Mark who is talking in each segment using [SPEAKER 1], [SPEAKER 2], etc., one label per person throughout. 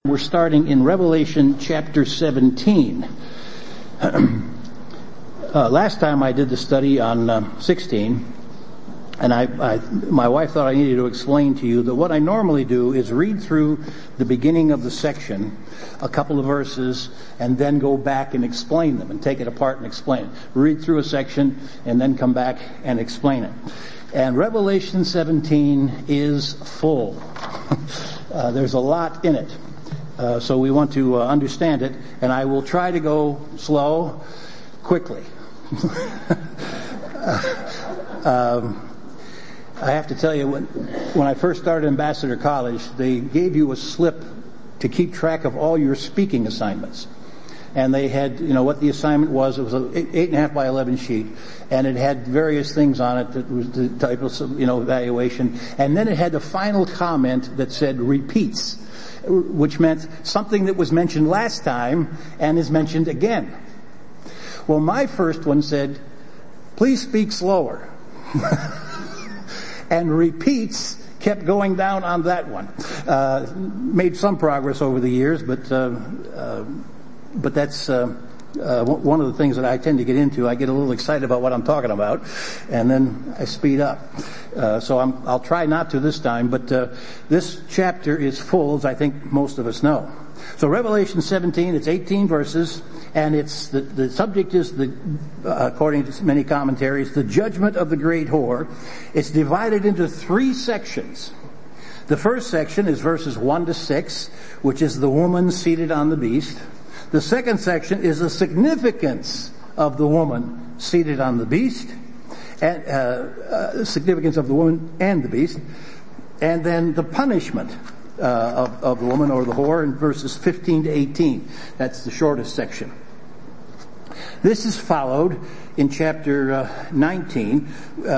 [SPEAKER 1] We're starting in Revelation chapter 17. Last time I did the study on 16, and my wife thought I needed to explain to you that what I normally do is read through the beginning of the section, a couple of verses, and then go back and explain them and take it apart and explain it. Read through a section and then come back and explain it. And Revelation 17 is full. There's a lot in it. So we want to understand it, and I will try to go slow, quickly. I have to tell you, when I first started Ambassador College, they gave you a slip to keep track of all your speaking assignments. And they had, what the assignment was. It was an 8.5 by 11 sheet, and it had various things on it that was the type of, evaluation. And then it had the final comment that said repeats, which meant something that was mentioned last time and is mentioned again. Well, my first one said, please speak slower. And repeats kept going down on that one. Made some progress over the years, but that's one of the things that I tend to get into. I get a little excited about what I'm talking about, and then I speed up. So I'll try not to this time, but this chapter is full, as I think most of us know. So Revelation 17, it's 18 verses, and it's the subject is according to many commentaries, the judgment of the great whore. It's divided into 3 sections. The first section is verses 1 to 6, which is the woman seated on the beast. The second section is the significance of the woman seated on the beast, and significance of the woman and the beast, and then the punishment of the woman or the whore in verses 15 to 18. That's the shortest section. This is followed in chapter 19.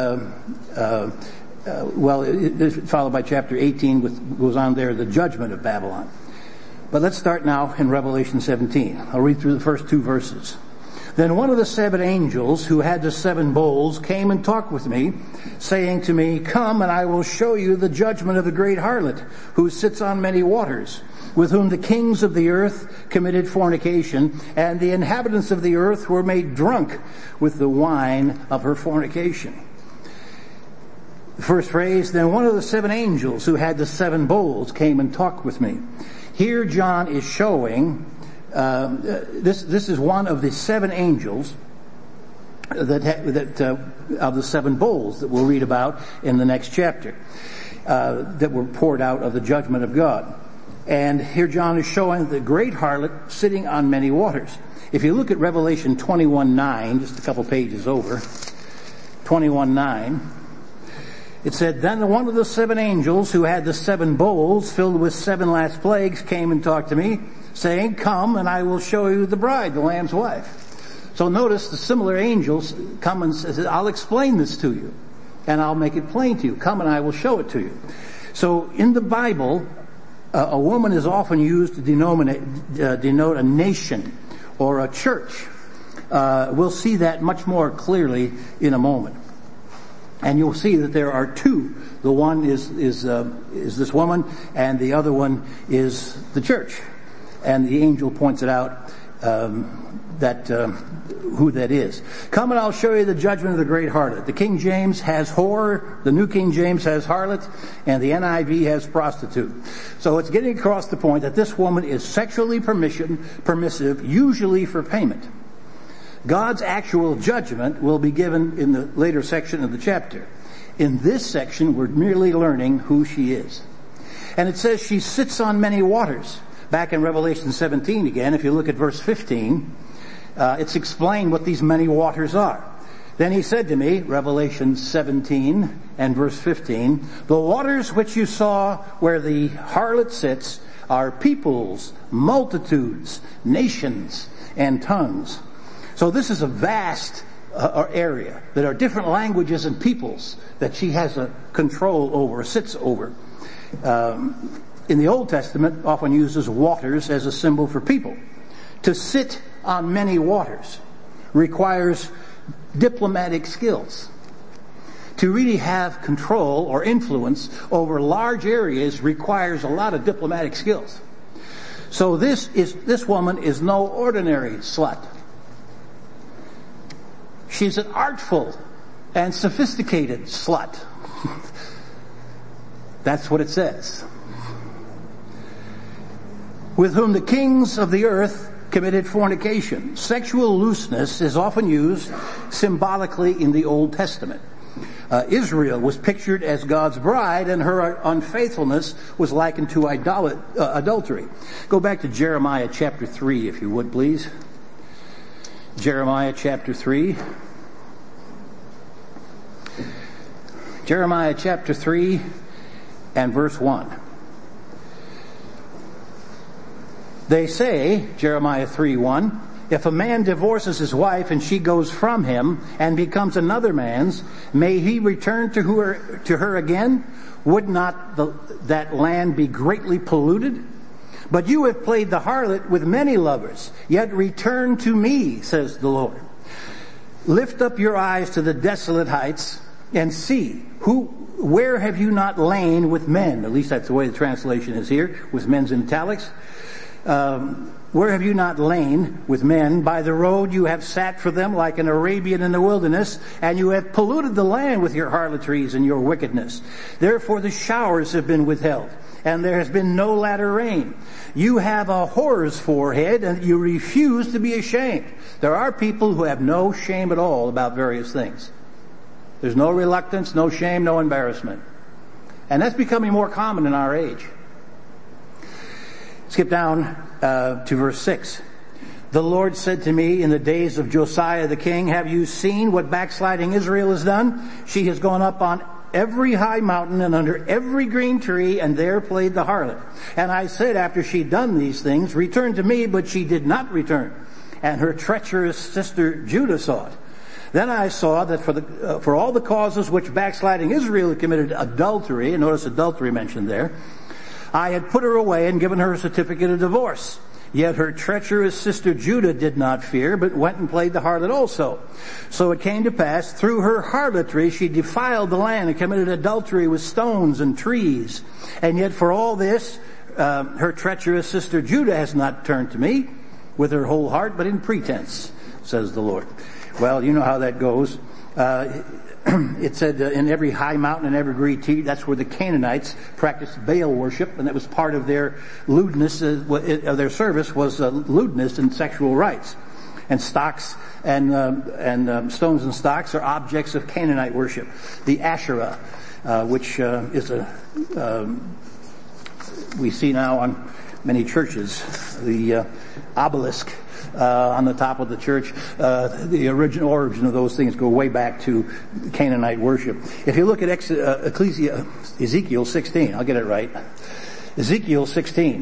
[SPEAKER 1] It's followed by chapter 18, goes on there, the judgment of Babylon. But let's start now in Revelation 17. I'll read through the first 2 verses. Then one of the 7 angels who had the 7 bowls came and talked with me, saying to me, come and I will show you the judgment of the great harlot, who sits on many waters, with whom the kings of the earth committed fornication, and the inhabitants of the earth were made drunk with the wine of her fornication. The first phrase, then one of the 7 angels who had the 7 bowls came and talked with me. Here John is showing, this is one of the 7 angels that of the 7 bowls that we'll read about in the next chapter, that were poured out of the judgment of God. And here John is showing the great harlot sitting on many waters. If you look at Revelation 21:9, just a couple pages over, 21:9, it said, then one of the 7 angels who had the 7 bowls filled with 7 last plagues came and talked to me, saying, come and I will show you the bride, the Lamb's wife. So notice the similar angels come and says, I'll explain this to you, and I'll make it plain to you. Come and I will show it to you. So in the Bible, a woman is often used to denote a nation or a church. We'll see that much more clearly in a moment. And you'll see that there are 2. The one is this woman, and the other one is the church. And the angel points it out who that is. Come and I'll show you the judgment of the great harlot. The King James has whore, the New King James has harlot, and the NIV has prostitute. So it's getting across the point that this woman is sexually permissive, usually for payment. God's actual judgment will be given in the later section of the chapter. In this section, we're merely learning who she is. And it says she sits on many waters. Back in Revelation 17 again, if you look at verse 15, it's explained what these many waters are. Then he said to me, Revelation 17 and verse 15, the waters which you saw where the harlot sits are peoples, multitudes, nations, and tongues. So this is a vast area. There are different languages and peoples that she has a control over, sits over. In the Old Testament, often uses waters as a symbol for people. To sit on many waters requires diplomatic skills. To really have control or influence over large areas requires a lot of diplomatic skills. So this woman is no ordinary slut. She's an artful and sophisticated slut. That's what it says. With whom the kings of the earth committed fornication. Sexual looseness is often used symbolically in the Old Testament. Israel was pictured as God's bride, and her unfaithfulness was likened to adultery. Go back to Jeremiah chapter 3, if you would, please. Jeremiah chapter 3. Jeremiah chapter 3 and verse 1. They say, Jeremiah 3:1, if a man divorces his wife and she goes from him and becomes another man's, may he return to her again? Would not that land be greatly polluted? But you have played the harlot with many lovers, yet return to me, says the Lord. Lift up your eyes to the desolate heights and see, where have you not lain with men? At least that's the way the translation is here, with men's in italics. Where have you not lain with men? By the road you have sat for them like an Arabian in the wilderness, and you have polluted the land with your harlotries and your wickedness. Therefore the showers have been withheld, and there has been no latter rain. You have a whore's forehead, and you refuse to be ashamed. There are people who have no shame at all about various things. There's no reluctance, no shame, no embarrassment. And that's becoming more common in our age. Skip down to verse 6. The Lord said to me in the days of Josiah the king, have you seen what backsliding Israel has done? She has gone up on every high mountain and under every green tree, and there played the harlot. And I said after she'd done these things, return to me, but she did not return. And her treacherous sister Judah saw it. Then I saw that for all the causes which backsliding Israel had committed adultery, and notice adultery mentioned there, I had put her away and given her a certificate of divorce. Yet her treacherous sister Judah did not fear, but went and played the harlot also. So it came to pass, through her harlotry she defiled the land and committed adultery with stones and trees. And yet for all this, her treacherous sister Judah has not turned to me with her whole heart, but in pretense, says the Lord. Well, you know how that goes. It said in every high mountain and every green tree, that's where the Canaanites practiced Baal worship, and that was part of their lewdness, their service was lewdness and sexual rites. And stocks and stones and stocks are objects of Canaanite worship. The Asherah, which is we see now on many churches, the obelisk on the top of the church. The origin of those things go way back to Canaanite worship. If you look at Ezekiel 16, I'll get it right. Ezekiel 16.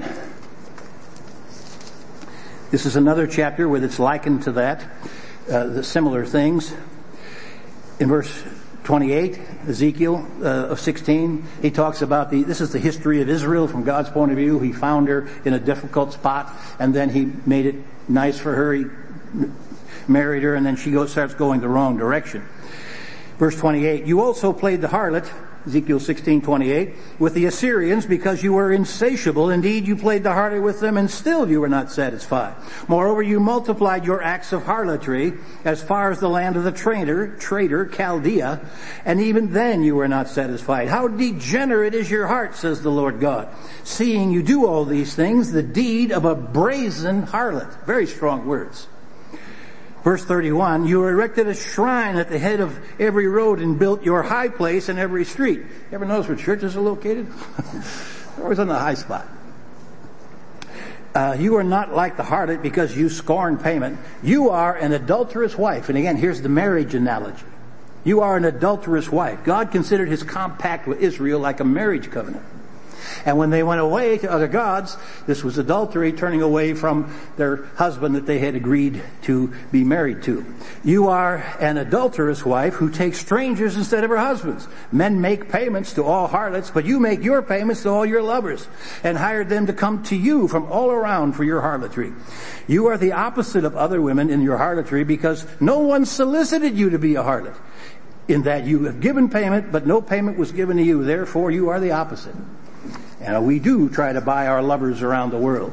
[SPEAKER 1] This is another chapter where it's likened to that, the similar things. In verse 28, Ezekiel of 16, he talks about this is the history of Israel from God's point of view. He found her in a difficult spot, and then he made it nice for her. He married her, and then she starts going the wrong direction. Verse 28, you also played the harlot, Ezekiel 16:28, with the Assyrians because you were insatiable. Indeed, you played the harlot with them, and still you were not satisfied. Moreover, you multiplied your acts of harlotry as far as the land of the traitor Chaldea, and even then you were not satisfied. How degenerate is your heart, says the Lord God, seeing you do all these things, the deed of a brazen harlot. Very strong words. Verse 31, you erected a shrine at the head of every road and built your high place in every street. You ever notice where churches are located? They're always on the high spot. You are not like the harlot because you scorn payment. You are an adulterous wife. And again, here's the marriage analogy. You are an adulterous wife. God considered his compact with Israel like a marriage covenant. And when they went away to other gods, this was adultery, turning away from their husband that they had agreed to be married to. You are an adulterous wife who takes strangers instead of her husbands. Men make payments to all harlots, but you make your payments to all your lovers, and hired them to come to you from all around for your harlotry. You are the opposite of other women in your harlotry, because no one solicited you to be a harlot, in that you have given payment, but no payment was given to you. Therefore, you are the opposite. And we do try to buy our lovers around the world.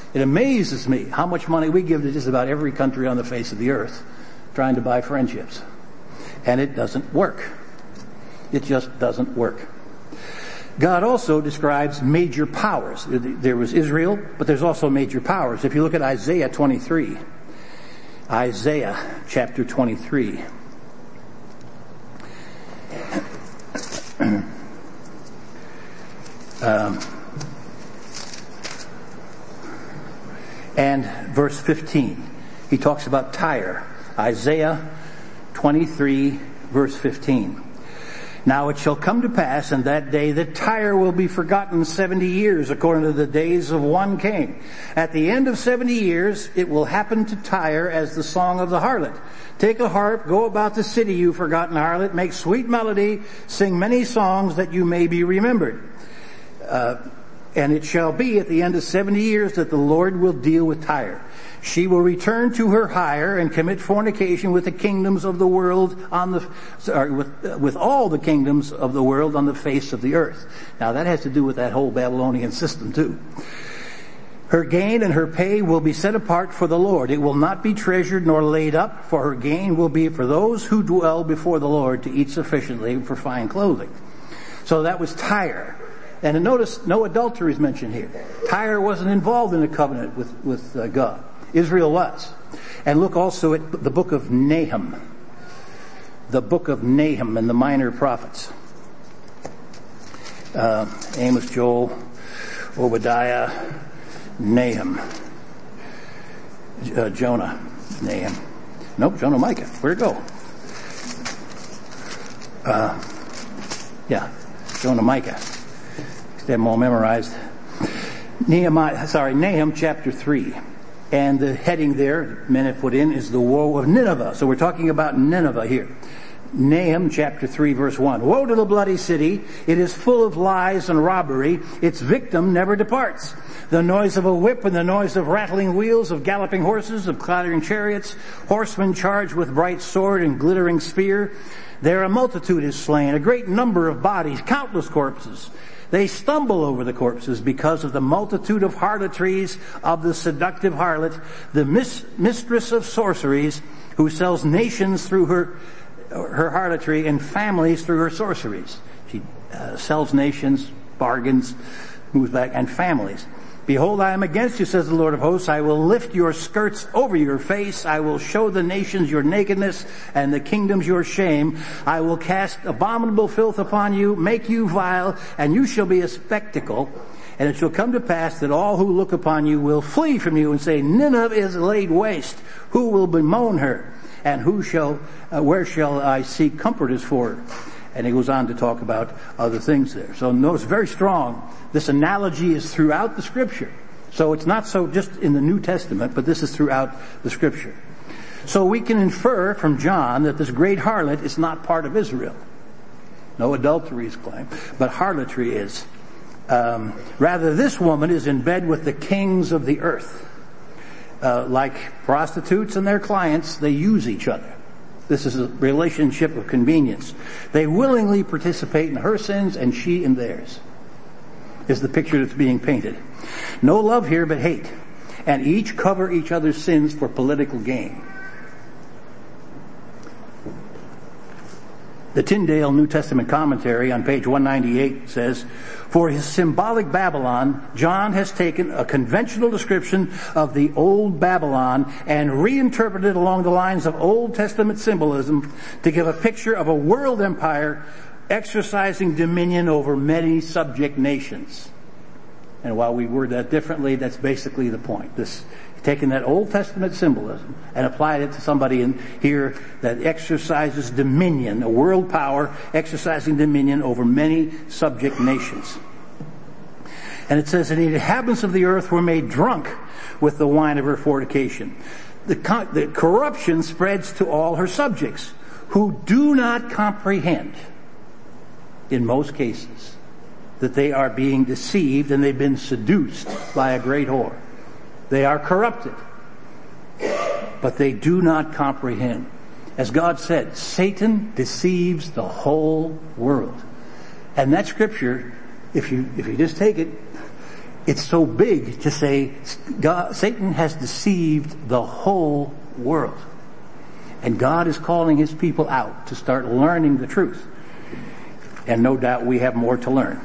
[SPEAKER 1] It amazes me how much money we give to just about every country on the face of the earth trying to buy friendships. And it doesn't work. It just doesn't work. God also describes major powers. There was Israel, but there's also major powers. If you look at Isaiah 23, Isaiah chapter 23. And verse 15, he talks about Tyre. Isaiah 23, verse 15. Now it shall come to pass in that day that Tyre will be forgotten 70 years, according to the days of one king. At the end of 70 years, it will happen to Tyre as the song of the harlot. Take a harp, go about the city, you forgotten harlot, make sweet melody, sing many songs that you may be remembered. And it shall be at the end of 70 years that the Lord will deal with Tyre. She will return to her hire and commit fornication with the kingdoms of the world with all the kingdoms of the world on the face of the earth. Now that has to do with that whole Babylonian system too. Her gain and her pay will be set apart for the Lord. It will not be treasured nor laid up, for her gain will be for those who dwell before the Lord to eat sufficiently for fine clothing. So that was Tyre. And notice no adultery is mentioned here. Tyre wasn't involved in a covenant with God. Israel was. And look also at the book of Nahum. The book of Nahum and the minor prophets. Amos, Joel, Obadiah, Nahum. Jonah, Nahum. Nope, Jonah, Micah. Where'd it go? Jonah, Micah. They have them all memorized. Nahum chapter 3. And the heading there, men have put in, is the woe of Nineveh. So we're talking about Nineveh here. Nahum chapter 3 verse 1. Woe to the bloody city. It is full of lies and robbery. Its victim never departs. The noise of a whip and the noise of rattling wheels, of galloping horses, of clattering chariots, horsemen charged with bright sword and glittering spear. There a multitude is slain, a great number of bodies, countless corpses. They stumble over the corpses because of the multitude of harlotries of the seductive harlot, the mistress of sorceries, who sells nations through her harlotry and families through her sorceries. She sells nations, bargains, moves back, and families. Behold, I am against you, says the Lord of hosts. I will lift your skirts over your face. I will show the nations your nakedness and the kingdoms your shame. I will cast abominable filth upon you, make you vile, and you shall be a spectacle. And it shall come to pass that all who look upon you will flee from you and say, Nineveh is laid waste. Who will bemoan her? And where shall I seek comforters for her? And he goes on to talk about other things there. So notice very strong. This analogy is throughout the scripture. So it's not so just in the New Testament, but this is throughout the scripture. So we can infer from John that this great harlot is not part of Israel. No adultery is claimed, but harlotry is. Rather, this woman is in bed with the kings of the earth. Like prostitutes and their clients, they use each other. This is a relationship of convenience. They willingly participate in her sins and she in theirs, is the picture that's being painted. No love here but hate. And each cover each other's sins for political gain. The Tyndale New Testament commentary on page 198 says, for his symbolic Babylon, John has taken a conventional description of the old Babylon and reinterpreted along the lines of Old Testament symbolism to give a picture of a world empire exercising dominion over many subject nations. And while we word that differently, that's basically the point. Taking that Old Testament symbolism and applied it to somebody in here that exercises dominion, a world power exercising dominion over many subject nations. And it says that the inhabitants of the earth were made drunk with the wine of her fornication. The corruption spreads to all her subjects, who do not comprehend, in most cases, that they are being deceived and they've been seduced by a great whore. They are corrupted, but they do not comprehend. As God said, Satan deceives the whole world. And that scripture, if you just take it, It's so big to say Satan has deceived the whole world. And God is calling his people out to start learning the truth. And no doubt we have more to learn.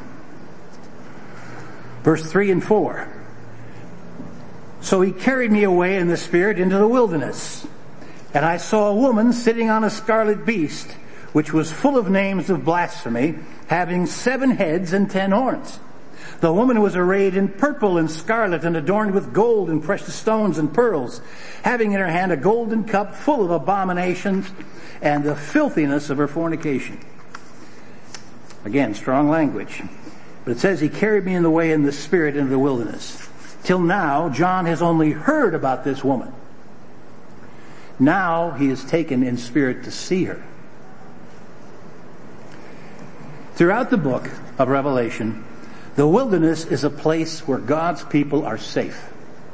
[SPEAKER 1] Verse 3 and 4. So he carried me away in the Spirit into the wilderness. And I saw a woman sitting on a scarlet beast, which was full of names of blasphemy, having 7 heads and 10 horns. The woman was arrayed in purple and scarlet and adorned with gold and precious stones and pearls, having in her hand a golden cup full of abominations and the filthiness of her fornication. Again, strong language. But it says he carried me in the way in the Spirit into the wilderness. Till now, John has only heard about this woman. Now he is taken in spirit to see her. Throughout the book of Revelation, the wilderness is a place where God's people are safe.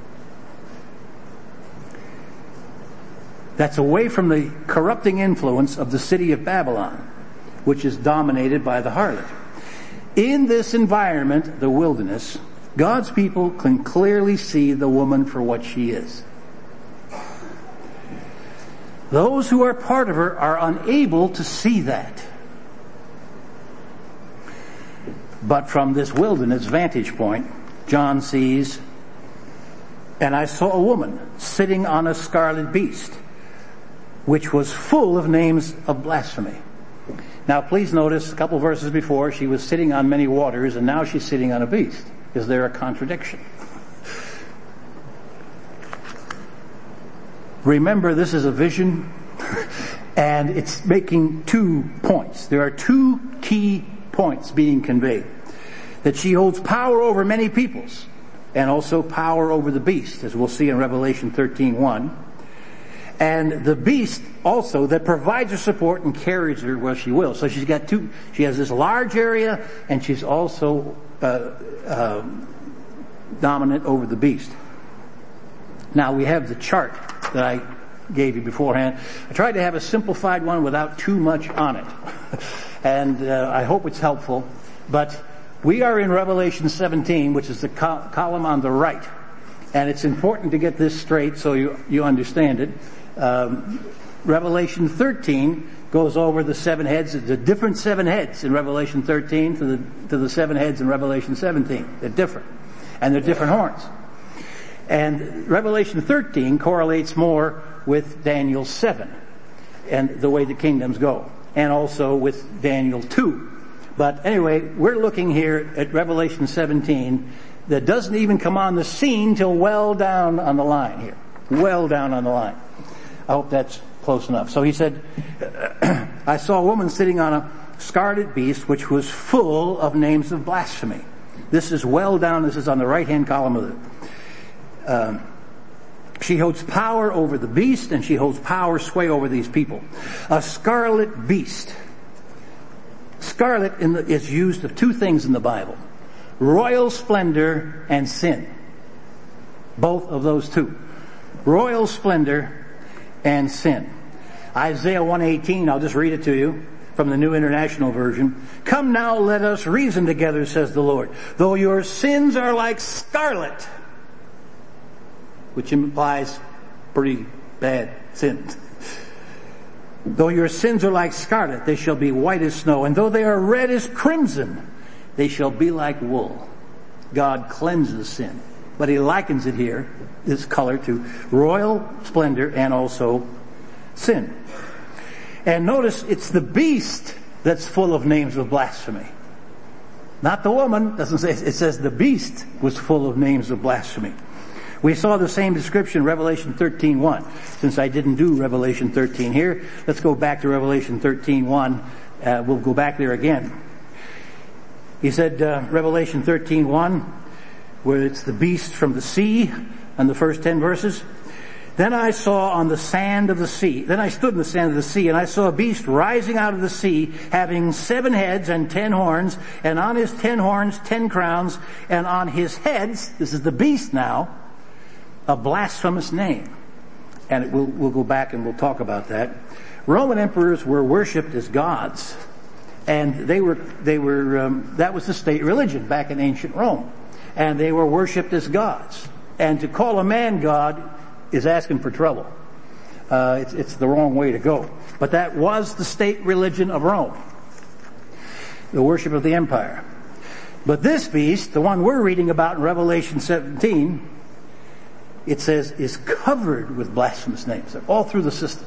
[SPEAKER 1] That's away from the corrupting influence of the city of Babylon, which is dominated by the harlot. In this environment, the wilderness, God's people can clearly see the woman for what she is. Those who are part of her are unable to see that. But from this wilderness vantage point, John sees, and I saw a woman sitting on a scarlet beast, which was full of names of blasphemy. Now please notice a couple verses before, she was sitting on many waters, and now she's sitting on a beast. Is there a contradiction? Remember, this is a vision, and it's making 2 points. There are 2 key points being conveyed. That she holds power over many peoples, and also power over the beast, as we'll see in Revelation 13:1. And the beast also that provides her support and carries her where she will. So she's got 2, she has this large area, and she's also dominant over the beast. Now we have the chart that I gave you beforehand. I tried to have a simplified one without too much on it. And I hope it's helpful. But we are in Revelation 17, which is the column on the right. And it's important to get this straight so you understand it. Revelation 13 goes over the 7 heads, the different 7 heads in Revelation 13 to the 7 heads in Revelation 17. They're different. And they're different horns. And Revelation 13 correlates more with Daniel 7 and the way the kingdoms go. And also with Daniel 2. But anyway, we're looking here at Revelation 17 that doesn't even come on the scene till well down on the line here. Well down on the line. I hope that's close enough. So he said, I saw a woman sitting on a scarlet beast which was full of names of blasphemy. This is well down. This is on the right-hand column of the... she holds power over the beast, and she holds power, sway over these people. A scarlet beast. Scarlet is used of 2 things in the Bible. Royal splendor and sin. Both of those 2. Royal splendor and sin. Isaiah 1:18, I'll just read it to you from the New International Version. Come now, let us reason together, says the Lord. Though your sins are like scarlet, which implies pretty bad sins. Though your sins are like scarlet, they shall be white as snow. And though they are red as crimson, they shall be like wool. God cleanses sin. But he likens it here, this color, to royal splendor and also sin. And notice it's the beast that's full of names of blasphemy. Not the woman. Doesn't say, it says the beast was full of names of blasphemy. We saw the same description in Revelation 13:1. Since I didn't do Revelation 13 here, let's go back to Revelation 13:1. We'll go back there again. He said, Revelation 13:1, where it's the beast from the sea, and the first 10 verses. Then I saw on the sand of the sea, then I stood in the sand of the sea, and I saw a beast rising out of the sea, having 7 heads and 10 horns, and on his 10 horns 10 crowns, and on his heads, this is the beast now, a blasphemous name. And we'll go back and we'll talk about that. Roman emperors were worshipped as gods, and they were that was the state religion back in ancient Rome. and they were worshipped as gods. And to call a man God is asking for trouble. It's the wrong way to go. But that was the state religion of Rome, the worship of the empire. But this beast, the one we're reading about in Revelation 17, it says is covered with blasphemous names. They're all through the system.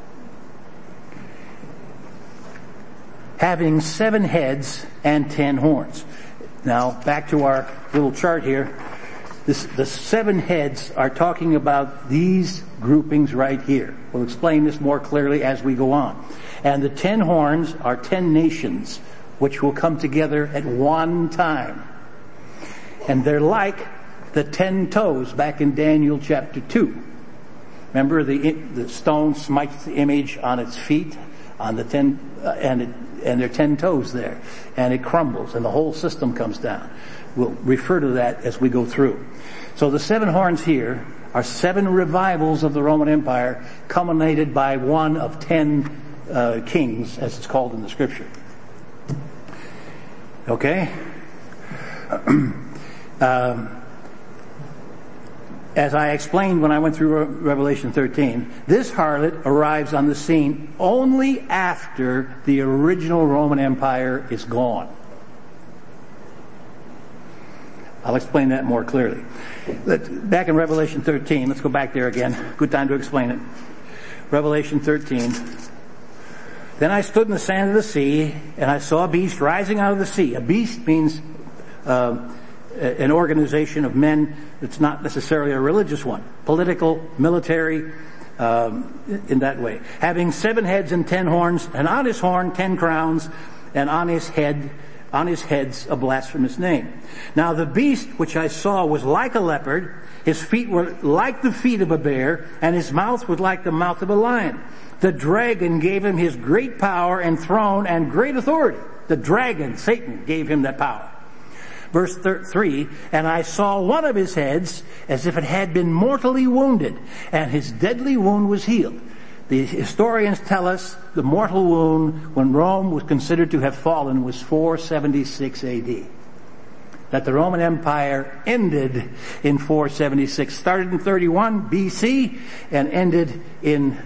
[SPEAKER 1] Having 7 heads and 10 horns. Now, back to our little chart here. The 7 heads are talking about these groupings right here. We'll explain this more clearly as we go on. And the 10 horns are 10 nations which will come together at one time. And they're like the 10 toes back in Daniel chapter 2. Remember the stone smites the image on its feet, on the 10, and there are 10 toes there, and it crumbles and the whole system comes down. We'll refer to that as we go through. So the 7 horns here are 7 revivals of the Roman Empire, culminated by one of 10 kings, as it's called in the Scripture. Okay? As I explained when I went through Revelation 13, this harlot arrives on the scene only after the original Roman Empire is gone. I'll explain that more clearly. Back in Revelation 13, let's go back there again. Good time to explain it. Revelation 13. Then I stood in the sand of the sea, and I saw a beast rising out of the sea. A beast means an organization of men that's not necessarily a religious one. Political, military, in that way. Having 7 heads and 10 horns, and on his horn 10 crowns, and on his heads a blasphemous name. Now the beast which I saw was like a leopard, his feet were like the feet of a bear, and his mouth was like the mouth of a lion. The dragon gave him his great power and throne and great authority. The dragon, Satan, gave him that power. Verse 3, and I saw one of his heads as if it had been mortally wounded, and his deadly wound was healed. The historians tell us the mortal wound when Rome was considered to have fallen was 476 AD. That the Roman Empire ended in 476, started in 31 BC and ended in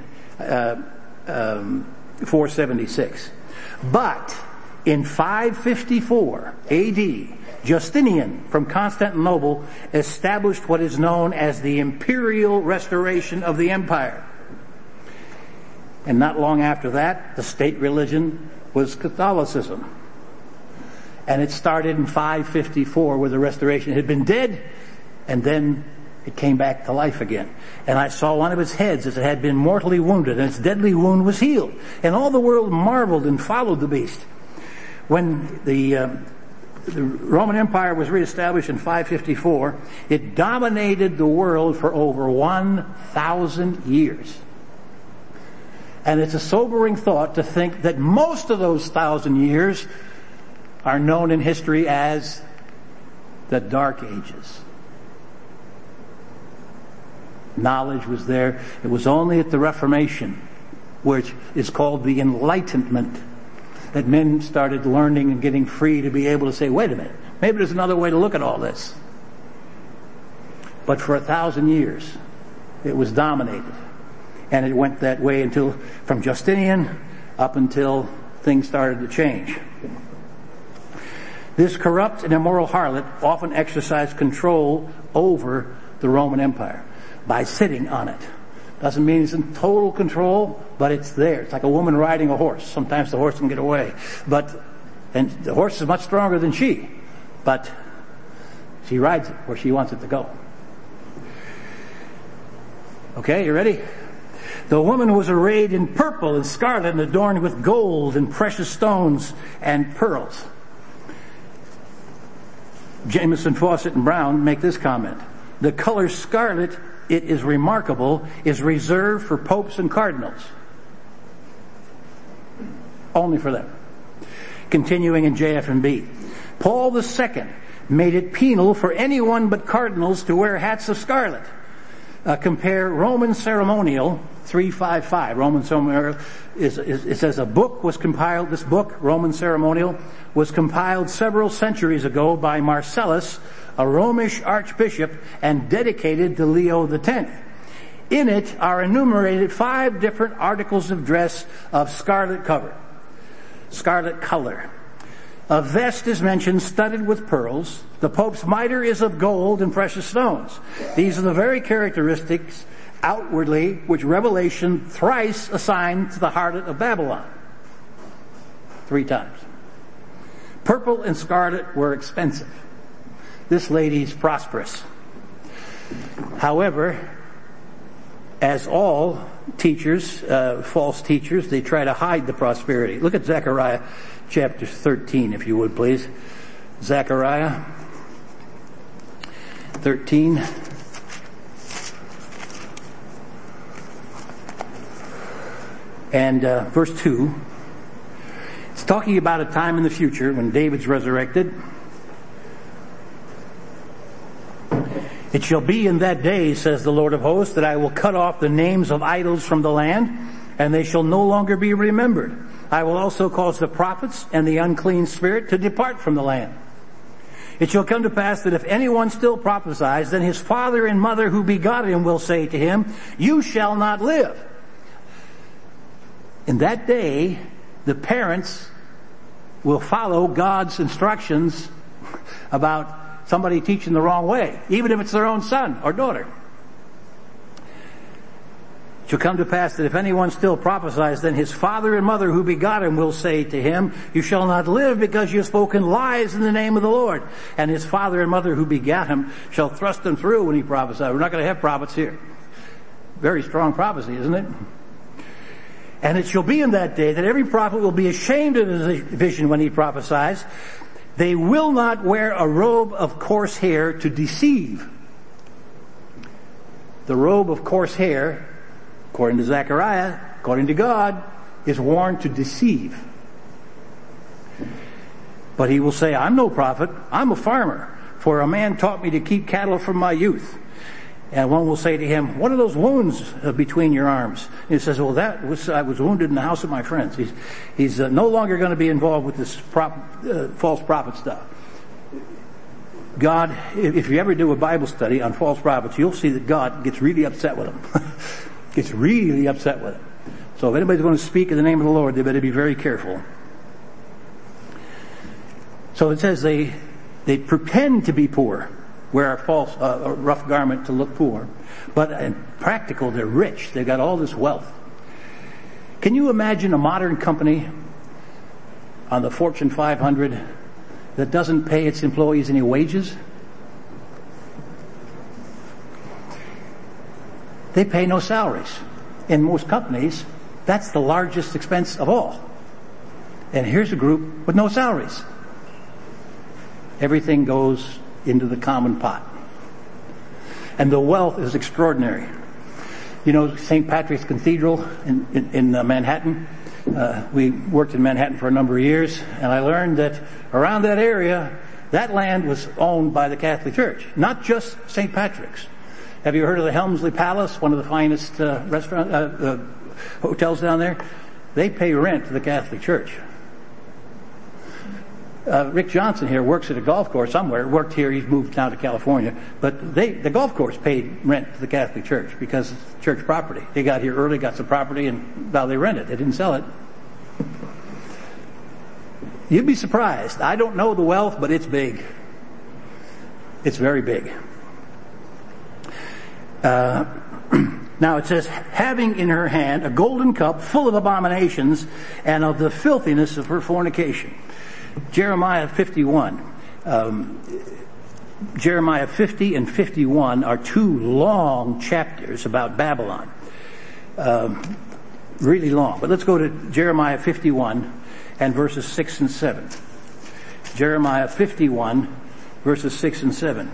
[SPEAKER 1] 476. But in 554 AD, Justinian from Constantinople established what is known as the imperial restoration of the empire. And not long after that, the state religion was Catholicism. And it started in 554 with the restoration. It had been dead, and then it came back to life again. And I saw one of its heads as it had been mortally wounded, and its deadly wound was healed. And all the world marveled and followed the beast. When the Roman Empire was reestablished in 554, it dominated the world for over 1,000 years. And it's a sobering thought to think that most of those 1,000 years are known in history as the Dark Ages. Knowledge was there. It was only at the Reformation, which is called the Enlightenment, that men started learning and getting free to be able to say, wait a minute, maybe there's another way to look at all this. But for 1,000 years, it was dominated. And it went that way until, from Justinian up until things started to change. This corrupt and immoral harlot often exercised control over the Roman Empire by sitting on it. Doesn't mean it's in total control, but it's there. It's like a woman riding a horse. Sometimes the horse can get away. And the horse is much stronger than she, but she rides it where she wants it to go. Okay, you ready? The woman was arrayed in purple and scarlet and adorned with gold and precious stones and pearls. Jameson, Fawcett, and Brown make this comment. The color scarlet, it is remarkable, is reserved for popes and cardinals. Only for them. Continuing in JF&B. Paul II made it penal for anyone but cardinals to wear hats of scarlet. Compare Roman Ceremonial 355. Roman Ceremonial it says a book was compiled. This book, Roman Ceremonial, was compiled several centuries ago by Marcellus a Romish archbishop, and dedicated to Leo X. In it are enumerated 5 different articles of dress of scarlet color. A vest is mentioned studded with pearls. The Pope's mitre is of gold and precious stones. These are the very characteristics outwardly which Revelation thrice assigned to the harlot of Babylon. 3 times. Purple and scarlet were expensive. This lady's prosperous. However, as all teachers, false teachers, they try to hide the prosperity. Look at Zechariah chapter 13, if you would, please. Zechariah 13. And verse 2. It's talking about a time in the future when David's resurrected. It shall be in that day, says the Lord of hosts, that I will cut off the names of idols from the land, and they shall no longer be remembered. I will also cause the prophets and the unclean spirit to depart from the land. It shall come to pass that if anyone still prophesies, then his father and mother who begot him will say to him, you shall not live. In that day, the parents will follow God's instructions about somebody teaching the wrong way, even if it's their own son or daughter. It shall come to pass that if anyone still prophesies, then his father and mother who begot him will say to him, you shall not live because you have spoken lies in the name of the Lord. And his father and mother who begat him shall thrust him through when he prophesies. We're not going to have prophets here. Very strong prophecy, isn't it? And it shall be in that day that every prophet will be ashamed of his vision when he prophesies. They will not wear a robe of coarse hair to deceive. The robe of coarse hair, according to Zechariah, according to God, is worn to deceive. But he will say, I'm no prophet, I'm a farmer, for a man taught me to keep cattle from my youth. And one will say to him, what are those wounds between your arms? And he says, well, I was wounded in the house of my friends. He's no longer going to be involved with this false prophet stuff. God, if you ever do a Bible study on false prophets, you'll see that God gets really upset with them. Gets really upset with them. So if anybody's going to speak in the name of the Lord, they better be very careful. So it says they pretend to be poor. Wear a rough garment to look poor. But in practical, they're rich. They've got all this wealth. Can you imagine a modern company on the Fortune 500 that doesn't pay its employees any wages? They pay no salaries. In most companies, that's the largest expense of all. And here's a group with no salaries. Everything goes into the common pot. And the wealth is extraordinary. You know, St. Patrick's Cathedral in Manhattan. We worked in Manhattan for a number of years, and I learned that around that area, that land was owned by the Catholic Church, not just St. Patrick's. Have you heard of the Helmsley Palace, one of the finest hotels down there? They pay rent to the Catholic Church. Rick Johnson here works at a golf course somewhere. Worked here, he's moved down to California. But the golf course paid rent to the Catholic Church because it's church property. They got here early, got some property, and now they rent it. They didn't sell it. You'd be surprised. I don't know the wealth, but it's big. It's very big. Now it says, having in her hand a golden cup full of abominations and of the filthiness of her fornication. Jeremiah 51. Jeremiah 50 and 51 are 2 long chapters about Babylon. Really long. But let's go to Jeremiah 51 and verses 6 and 7. Jeremiah 51 verses 6 and 7.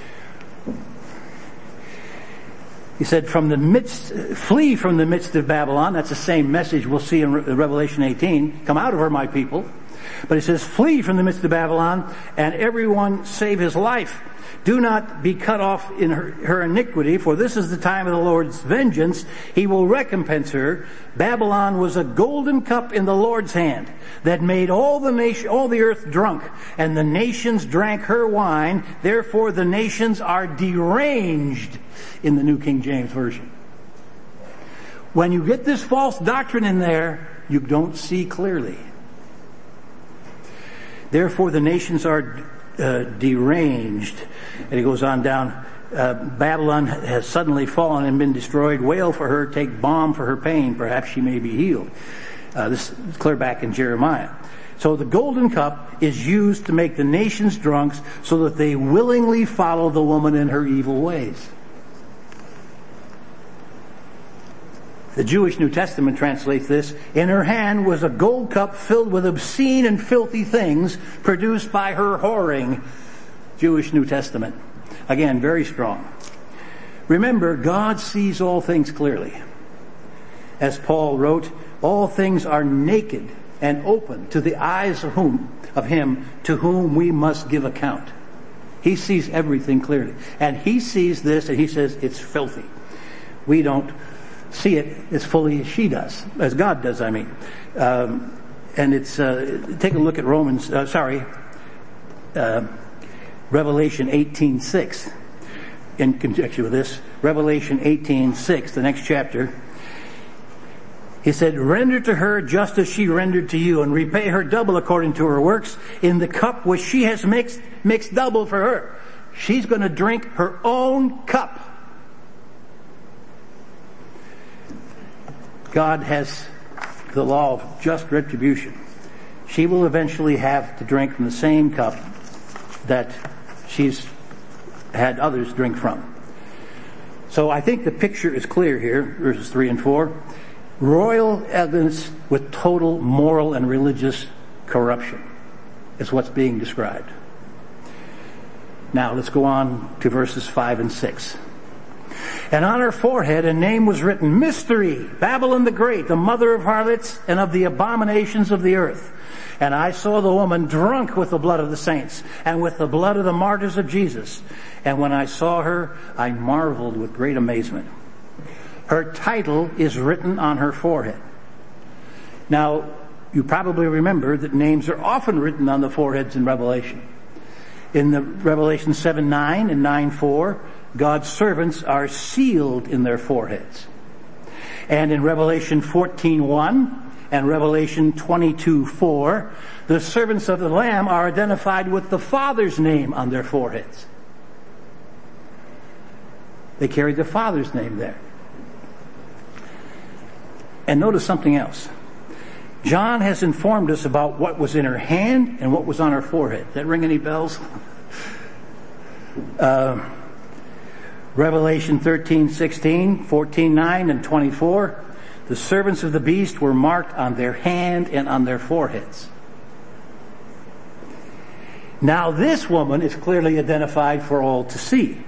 [SPEAKER 1] He said, flee from the midst of Babylon. That's the same message we'll see in Revelation 18. Come out of her, my people. But he says, flee from the midst of Babylon, and everyone save his life. Do not be cut off in her iniquity, for this is the time of the Lord's vengeance. He will recompense her. Babylon was a golden cup in the Lord's hand that made all the earth drunk, and the nations drank her wine. Therefore the nations are deranged in the New King James Version. When you get this false doctrine in there, you don't see clearly. Therefore the nations are deranged. And he goes on down, Babylon has suddenly fallen and been destroyed. Wail for her, take balm for her pain. Perhaps she may be healed. This is clear back in Jeremiah. So the golden cup is used to make the nations drunks so that they willingly follow the woman in her evil ways. The Jewish New Testament translates this, in her hand was a gold cup filled with obscene and filthy things produced by her whoring. Jewish New Testament. Again, very strong. Remember, God sees all things clearly. As Paul wrote, all things are naked and open to the eyes of him to whom we must give account. He sees everything clearly. And he sees this and he says it's filthy. We don't see it as fully as she does, as God does, I mean. And it's, take a look at Revelation 18:6. In conjunction with this, Revelation 18:6, the next chapter. He said, render to her just as she rendered to you, and repay her double according to her works in the cup which she has mixed double for her. She's going to drink her own cup. God has the law of just retribution. She will eventually have to drink from the same cup that she's had others drink from. So I think the picture is clear here, verses 3 and 4. Royal elegance with total moral and religious corruption is what's being described. Now let's go on to verses 5 and 6. And on her forehead a name was written, Mystery, Babylon the Great, the mother of harlots and of the abominations of the earth. And I saw the woman drunk with the blood of the saints and with the blood of the martyrs of Jesus. And when I saw her, I marveled with great amazement. Her title is written on her forehead. Now, you probably remember that names are often written on the foreheads in Revelation. In the Revelation 7:9 and 9:4, God's servants are sealed in their foreheads. And in Revelation 14:1 and Revelation 22:4, the servants of the Lamb are identified with the Father's name on their foreheads. They carry the Father's name there. And notice something else. John has informed us about what was in her hand and what was on her forehead. Does that ring any bells? Revelation 13:16, 14:9, and 24. The servants of the beast were marked on their hand and on their foreheads. Now this woman is clearly identified for all to see.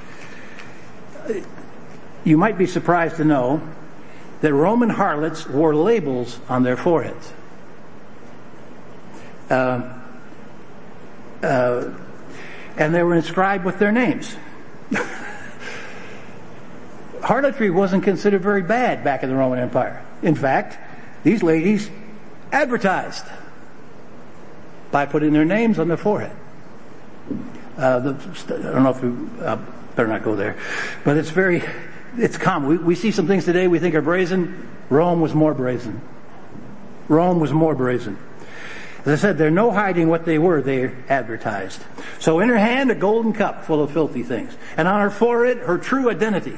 [SPEAKER 1] You might be surprised to know that Roman harlots wore labels on their foreheads. And they were inscribed with their names. Harlotry wasn't considered very bad back in the Roman Empire. In fact, these ladies advertised by putting their names on their forehead. I don't know if we better not go there, but it's common. We see some things today we think are brazen. Rome was more brazen. Rome was more brazen. As I said, there's no hiding what they were. They advertised. So in her hand, a golden cup full of filthy things. And on her forehead, her true identity,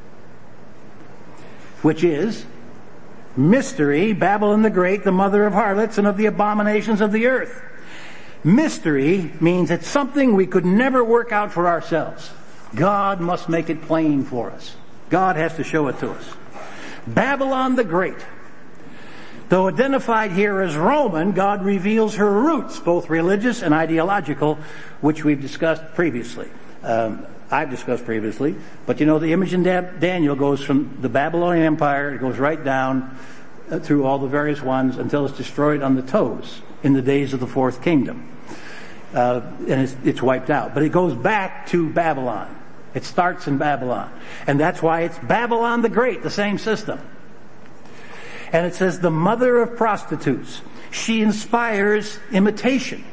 [SPEAKER 1] which is Mystery, Babylon the Great, the mother of harlots and of the abominations of the earth. Mystery means it's something we could never work out for ourselves. God must make it plain for us. God has to show it to us. Babylon the Great. Though identified here as Roman, God reveals her roots, both religious and ideological, which we've discussed previously. I've discussed previously. But you know, the image in Daniel goes from the Babylonian Empire, it goes right down through all the various ones until it's destroyed on the toes. in the days of the fourth kingdom. And it's wiped out. But it goes back to Babylon. It starts in Babylon. And that's why it's Babylon the Great, the same system. And it says the mother of prostitutes. She inspires imitation.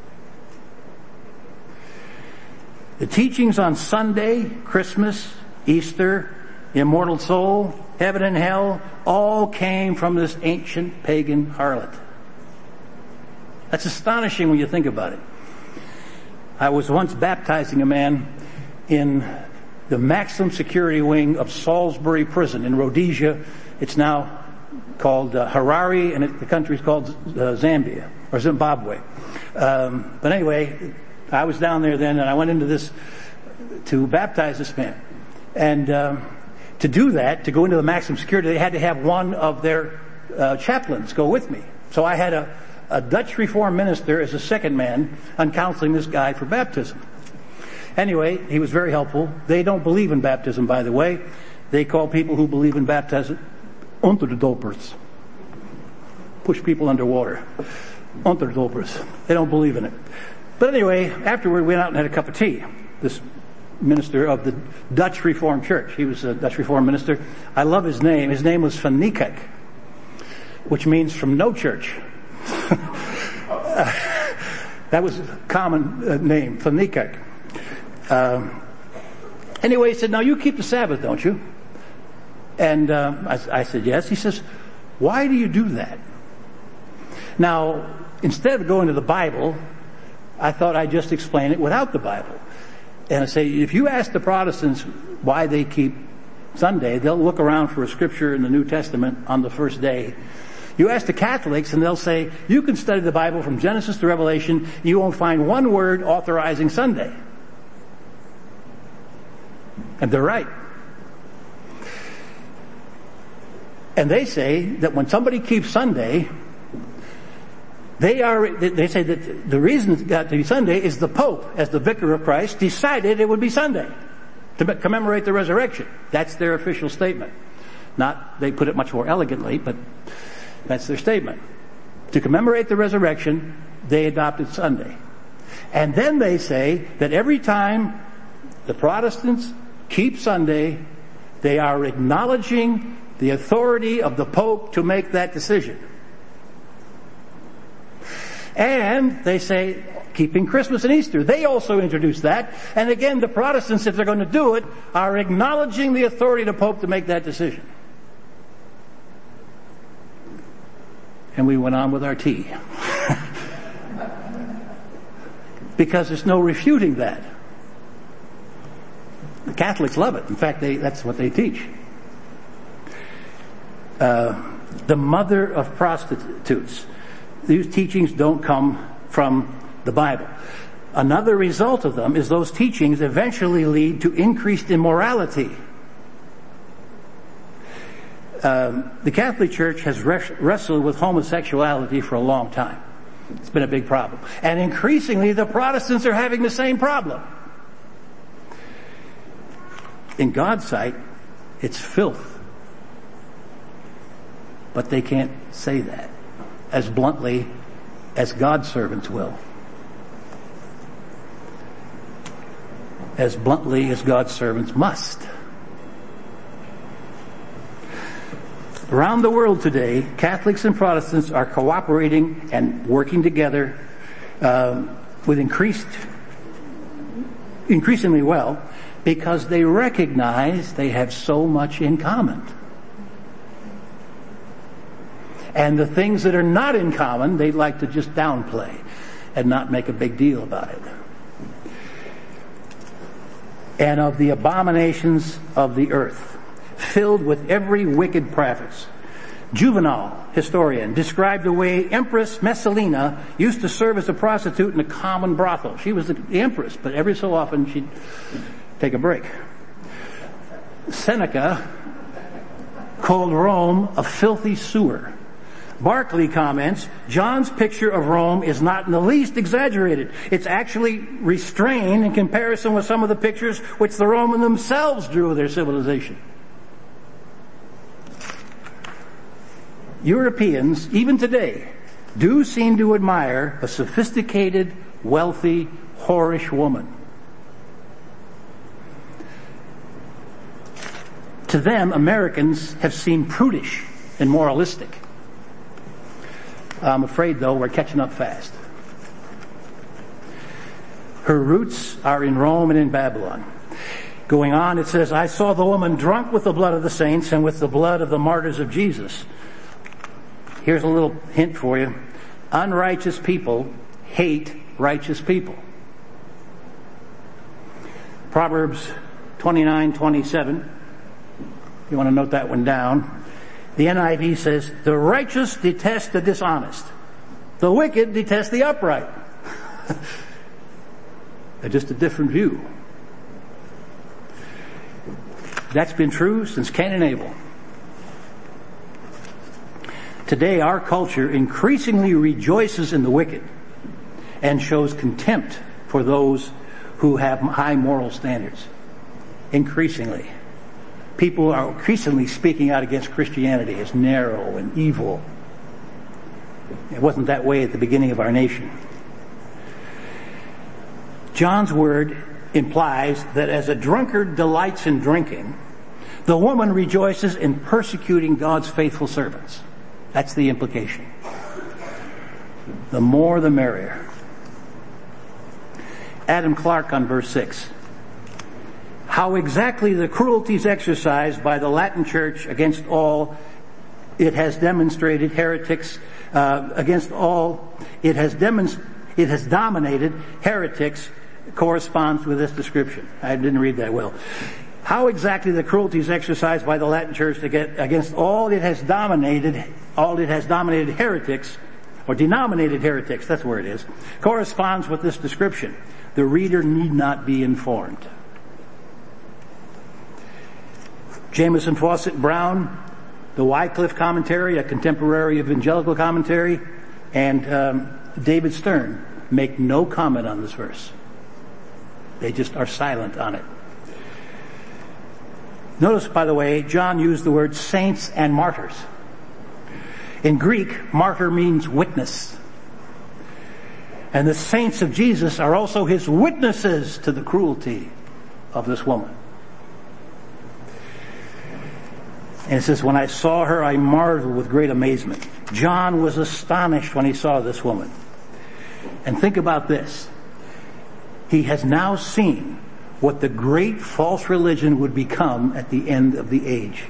[SPEAKER 1] The teachings on Sunday, Christmas, Easter, immortal soul, heaven and hell, all came from this ancient pagan harlot. That's astonishing when you think about it. I was once baptizing a man in the maximum security wing of Salisbury Prison in Rhodesia. It's now called Harare, and the country's called Zambia, or Zimbabwe. But anyway, I was down there then, and I went into this to baptize this man. And to do that, to go into the maximum security, they had to have one of their chaplains go with me. So I had a Dutch Reformed minister as a second man on counseling this guy for baptism. Anyway, he was very helpful. They don't believe in baptism, by the way. They call people who believe in baptism Unterdopers. Push people underwater. Unterdopers. They don't believe in it. But anyway, afterward, we went out and had a cup of tea. This minister of the Dutch Reformed Church. He was a Dutch Reformed minister. I love his name. His name was Van Niekerk, which means from no church. That was a common name, Van Niekerk. Anyway, he said, now you keep the Sabbath, don't you? And I said, yes. He says, why do you do that? Now, instead of going to the Bible, I thought I'd just explain it without the Bible. And I say, if you ask the Protestants why they keep Sunday, they'll look around for a scripture in the New Testament on the first day. You ask the Catholics and they'll say, you can study the Bible from Genesis to Revelation, you won't find one word authorizing Sunday. And they're right. And they say that when somebody keeps Sunday, they say that the reason it's got to be Sunday is the Pope, as the Vicar of Christ, decided it would be Sunday to commemorate the resurrection. That's their official statement. They put it much more elegantly, but that's their statement. To commemorate the resurrection, they adopted Sunday. And then they say that every time the Protestants keep Sunday, they are acknowledging the authority of the Pope to make that decision. And they say, keeping Christmas and Easter, they also introduced that. And again, the Protestants, if they're going to do it, are acknowledging the authority of the Pope to make that decision. And we went on with our tea. Because there's no refuting that. The Catholics love it. In fact, that's what they teach. The mother of prostitutes. These teachings don't come from the Bible. Another result of them is those teachings eventually lead to increased immorality. The Catholic Church has wrestled with homosexuality for a long time. It's been a big problem. And increasingly, the Protestants are having the same problem. In God's sight, it's filth. But they can't say that as bluntly as God's servants will. As bluntly as God's servants must. Around the world today, Catholics and Protestants are cooperating and working together with increasingly well, because they recognize they have so much in common. And the things that are not in common, they'd like to just downplay and not make a big deal about it. And of the abominations of the earth, filled with every wicked practice. Juvenal, historian, described the way Empress Messalina used to serve as a prostitute in a common brothel. She was the empress, but every so often she'd take a break. Seneca called Rome a filthy sewer. Barclay comments, John's picture of Rome is not in the least exaggerated. It's actually restrained in comparison with some of the pictures which the Romans themselves drew of their civilization. Europeans, even today, do seem to admire a sophisticated, wealthy, whorish woman. To them, Americans have seemed prudish and moralistic. I'm afraid, though, we're catching up fast. Her roots are in Rome and in Babylon. Going on, it says, I saw the woman drunk with the blood of the saints and with the blood of the martyrs of Jesus. Here's a little hint for you. Unrighteous people hate righteous people. Proverbs 29:27. You want to note that one down. The NIV says, the righteous detest the dishonest. The wicked detest the upright. They're just a different view. That's been true since Cain and Abel. Today, our culture increasingly rejoices in the wicked and shows contempt for those who have high moral standards. Increasingly. People are increasingly speaking out against Christianity as narrow and evil. It wasn't that way at the beginning of our nation. John's word implies that as a drunkard delights in drinking, the woman rejoices in persecuting God's faithful servants. That's the implication. The more the merrier. Adam Clarke on verse 6. How exactly the cruelties exercised by the Latin Church against all it has demonstrated heretics, it has dominated heretics corresponds with this description. I didn't read that well. How exactly the cruelties exercised by the Latin Church against all it has dominated heretics, or denominated heretics, that's where it is, corresponds with this description. The reader need not be informed. Jameson Fawcett Brown, the Wycliffe commentary, a contemporary evangelical commentary, and David Stern make no comment on this verse. They just are silent on it. Notice, by the way, John used the word saints and martyrs. In Greek, martyr means witness. And the saints of Jesus are also his witnesses to the cruelty of this woman. And it says, when I saw her, I marveled with great amazement. John was astonished when he saw this woman. And think about this. He has now seen what the great false religion would become at the end of the age.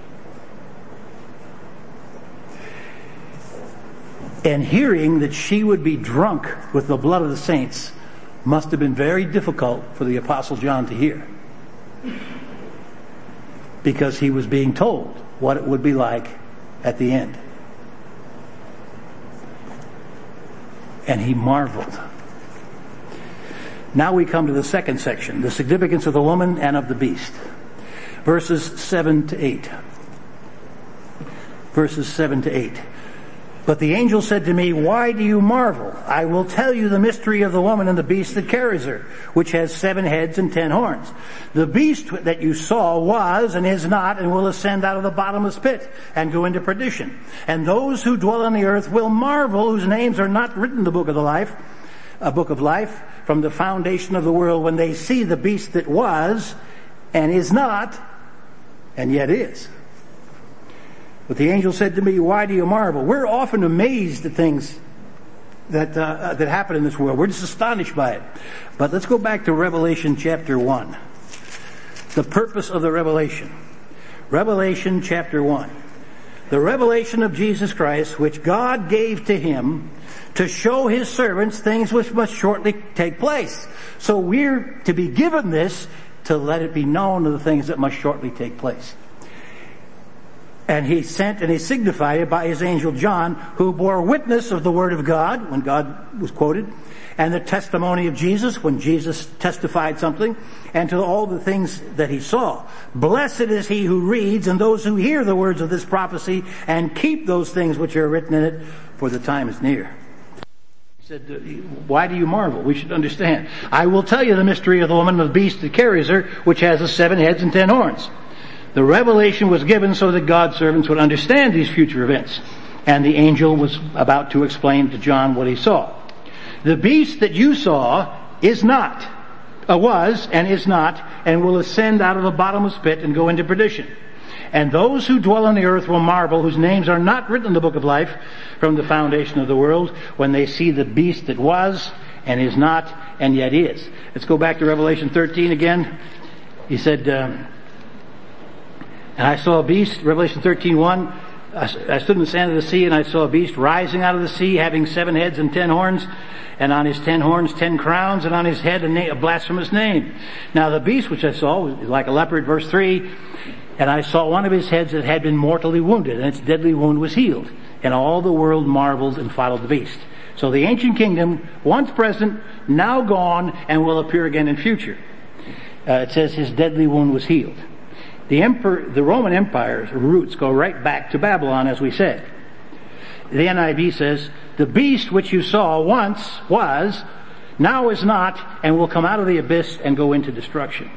[SPEAKER 1] And hearing that she would be drunk with the blood of the saints must have been very difficult for the Apostle John to hear. Because he was being told what it would be like at the end. And he marveled. Now we come to the second section, the significance of the woman and of the beast. Verses 7 to 8. Verses 7 to 8. But the angel said to me, why do you marvel? I will tell you the mystery of the woman and the beast that carries her, which has 7 heads and 10 horns. The beast that you saw was and is not and will ascend out of the bottomless pit and go into perdition. And those who dwell on the earth will marvel, whose names are not written in the book of life, from the foundation of the world, when they see the beast that was and is not and yet is. But the angel said to me, why do you marvel? We're often amazed at things that happen in this world. We're just astonished by it. But let's go back to Revelation chapter 1. The purpose of the revelation. Revelation chapter 1. The revelation of Jesus Christ, which God gave to him to show his servants things which must shortly take place. So we're to be given this to let it be known of the things that must shortly take place. And he sent and he signified it by his angel John, who bore witness of the word of God, when God was quoted, and the testimony of Jesus, when Jesus testified something, and to all the things that he saw. Blessed is he who reads and those who hear the words of this prophecy and keep those things which are written in it, for the time is near. He said, why do you marvel? We should understand. I will tell you the mystery of the woman and the beast that carries her, which has the 7 heads and 10 horns. The revelation was given so that God's servants would understand these future events. And the angel was about to explain to John what he saw. The beast that you saw was and is not, and will ascend out of the bottomless pit and go into perdition. And those who dwell on the earth will marvel, whose names are not written in the book of life from the foundation of the world, when they see the beast that was and is not and yet is. Let's go back to Revelation 13 again. He said, and I saw a beast, Revelation 13:1. I stood in the sand of the sea, and I saw a beast rising out of the sea, having 7 heads and 10 horns, and on his 10 horns 10 crowns, and on his head a blasphemous name. Now the beast which I saw was like a leopard, verse 3, and I saw one of his heads that had been mortally wounded, and its deadly wound was healed. And all the world marveled and followed the beast. So the ancient kingdom, once present, now gone, and will appear again in future. It says his deadly wound was healed. The Roman Empire's roots go right back to Babylon, as we said. The NIV says, the beast which you saw once was, now is not, and will come out of the abyss and go into destruction.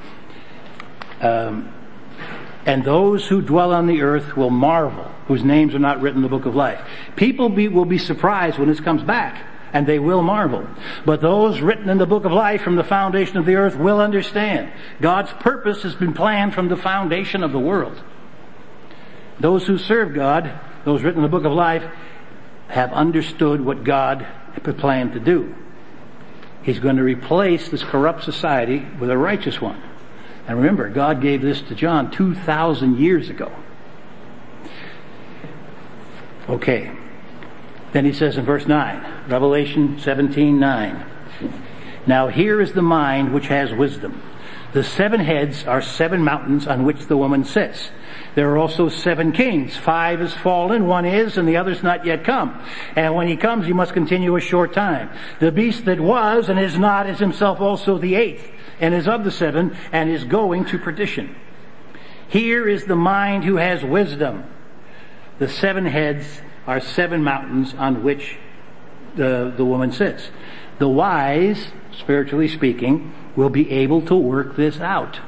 [SPEAKER 1] And those who dwell on the earth will marvel, whose names are not written in the book of life. People will be surprised when this comes back, and they will marvel. But those written in the book of life from the foundation of the earth will understand. God's purpose has been planned from the foundation of the world. Those who serve God, those written in the book of life, have understood what God had planned to do. He's going to replace this corrupt society with a righteous one. And remember, God gave this to John 2,000 years ago. Okay. Then he says in verse 9, Revelation 17:9. Now here is the mind which has wisdom. The 7 heads are 7 mountains on which the woman sits. There are also 7 kings. 5 is fallen, 1 is, and the other's not yet come. And when he comes, he must continue a short time. The beast that was and is not is himself also the 8th, and is of the 7, and is going to perdition. Here is the mind who has wisdom. The 7 heads are 7 mountains on which the woman sits. The wise, spiritually speaking, will be able to work this out.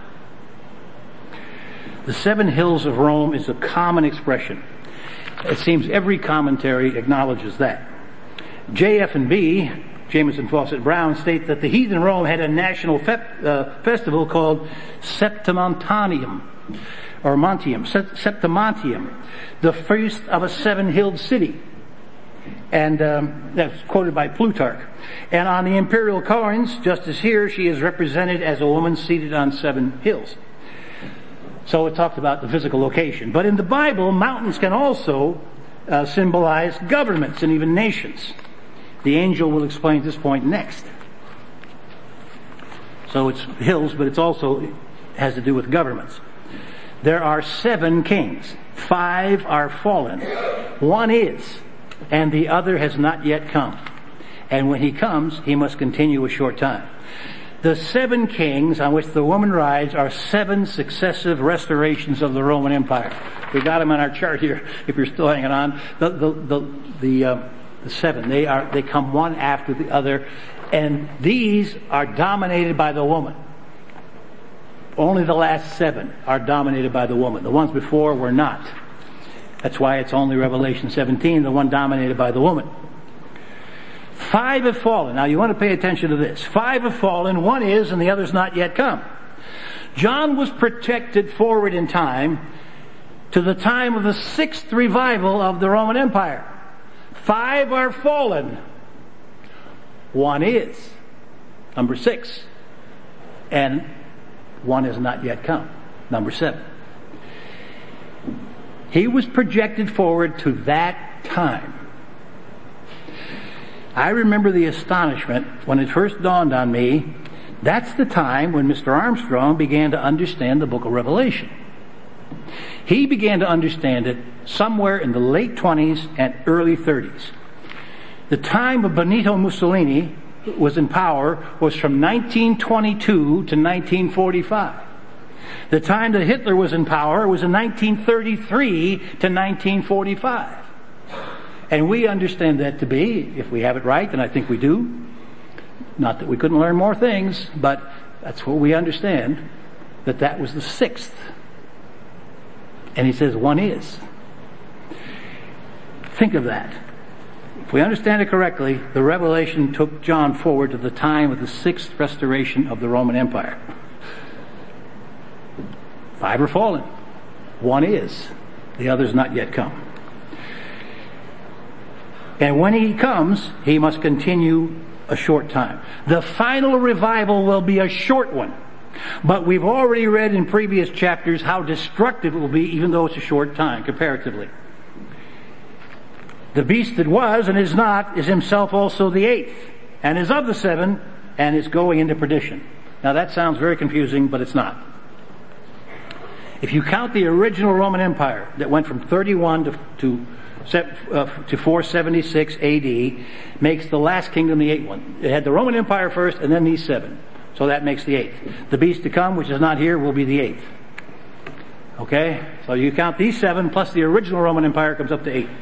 [SPEAKER 1] The 7 hills of Rome is a common expression. It seems every commentary acknowledges that. JF&B, Jameson Fawcett Brown, state that the heathen Rome had a national festival called Septimontium, or Septimontium, the feast of a 7-hilled city. And that's quoted by Plutarch. And on the imperial coins, just as here, she is represented as a woman seated on 7 hills. So it talked about the physical location. But in the Bible, mountains can also symbolize governments and even nations. The angel will explain this point next. So it's hills, but it's also has to do with governments. There are 7 kings. 5 are fallen. 1 is, and the other has not yet come. And when he comes, he must continue a short time. The 7 kings on which the woman rides are 7 successive restorations of the Roman Empire. We got them on our chart here, if you're still hanging on. The 7, they come one after the other, and these are dominated by the woman. Only the last 7 are dominated by the woman. The ones before were not. That's why it's only Revelation 17, the one dominated by the woman. 5 have fallen. Now you want to pay attention to this. 5 have fallen, 1 is, and the other's not yet come. John was projected forward in time to the time of the 6th revival of the Roman Empire. 5 are fallen. 1 is. Number 6. And 1 has not yet come. Number 7. He was projected forward to that time. I remember the astonishment when it first dawned on me. That's the time when Mr. Armstrong began to understand the book of Revelation. He began to understand it somewhere in the late 20s and early 30s. The time of Benito Mussolini was in power was from 1922 to 1945. The time that Hitler was in power was in 1933 to 1945. And we understand that to be, if we have it right, and I think we do, not that we couldn't learn more things, but that's what we understand, that was the 6th. And he says 1 is. Think of that. If we understand it correctly, the revelation took John forward to the time of the 6th restoration of the Roman Empire. 5 are fallen. 1 is. The other's not yet come. And when he comes, he must continue a short time. The final revival will be a short one. But we've already read in previous chapters how destructive it will be, even though it's a short time, comparatively. The beast that was and is not is himself also the 8th, and is of the 7, and is going into perdition. Now that sounds very confusing, but it's not. If you count the original Roman Empire that went from 31 to 476 AD, makes the last kingdom the 8th one. It had the Roman Empire first, and then these 7. So that makes the 8th. The beast to come, which is not here, will be the 8th. Okay? So you count these 7 plus the original Roman Empire comes up to 8.